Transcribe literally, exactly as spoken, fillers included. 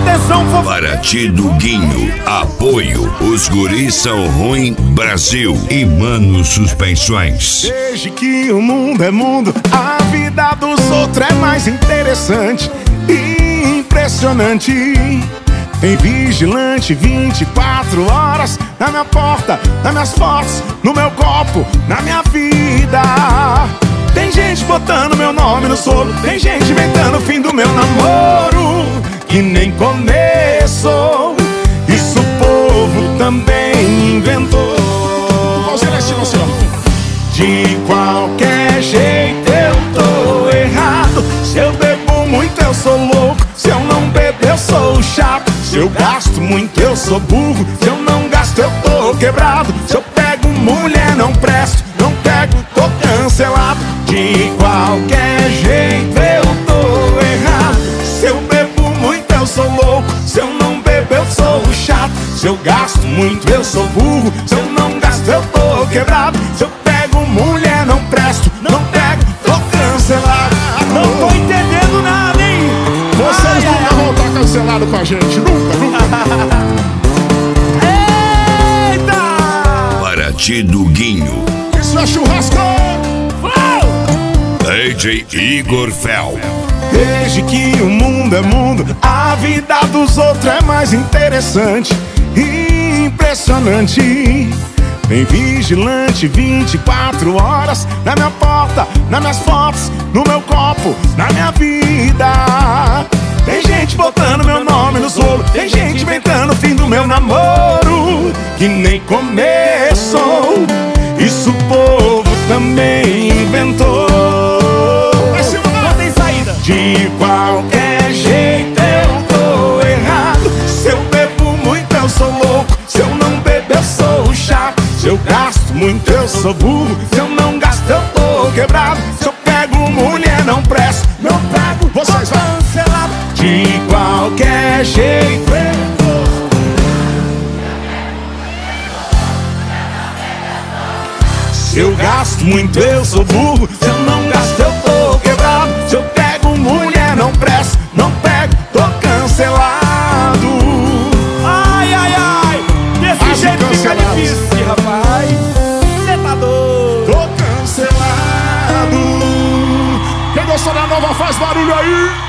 Atenção, fofo. Paraty do Guinho, apoio. Os guris são ruim, Brasil e Mano Suspensões. Desde que o mundo é mundo, a vida dos outros é mais interessante e impressionante. Tem vigilante vinte e quatro horas na minha porta, nas minhas fotos, no meu copo, na minha vida. Tem gente botando meu nome no solo, tem gente inventando o fim do meu namoro, que nem começou. Isso o povo também inventou. De qualquer jeito eu tô errado. Se eu bebo muito eu sou louco, se eu não bebo eu sou chato. Se eu gasto muito eu sou burro, se eu não gasto eu tô quebrado. Se eu pego mulher não presto, não pego tô cancelado. De qualquer jeito eu tô errado. Se eu bebo muito eu sou louco, se eu não bebo eu sou chato. Se eu gasto muito eu sou burro, se eu não gasto eu tô quebrado. Se eu pego mulher não presto, não pego tô cancelado. Não tô entendendo nada, hein? Vocês nunca vão estar cancelados com a gente, nunca, nunca. Eita! Paraty do Guinho. Isso é churrasco! D J Igor Fel. Desde que o mundo é mundo, a vida dos outros é mais interessante e impressionante. Tem vigilante vinte e quatro horas na minha porta, nas minhas fotos, no meu copo, na minha vida. Tem gente botando meu nome no solo, tem gente inventando o fim do meu namoro, que nem começou. Isso o povo também inventou. Não tem saída. De qualquer jeito eu tô errado. Se eu bebo muito eu sou louco, se eu não bebo eu sou chato. Se eu gasto muito eu sou burro, se eu não gasto eu tô quebrado. Se eu pego mulher não presto, não pego, vocês vão cancelado. De qualquer jeito eu tô. Se eu gasto muito eu sou burro, se eu não gasto eu tô quebrado. Se eu pego mulher não presto, não pego, tô cancelado. Ai, ai, ai. Desse Quase jeito fica cancelado. difícil, rapaz. Cê tá doido. Tô cancelado. Quem gostou da nova faz barulho aí.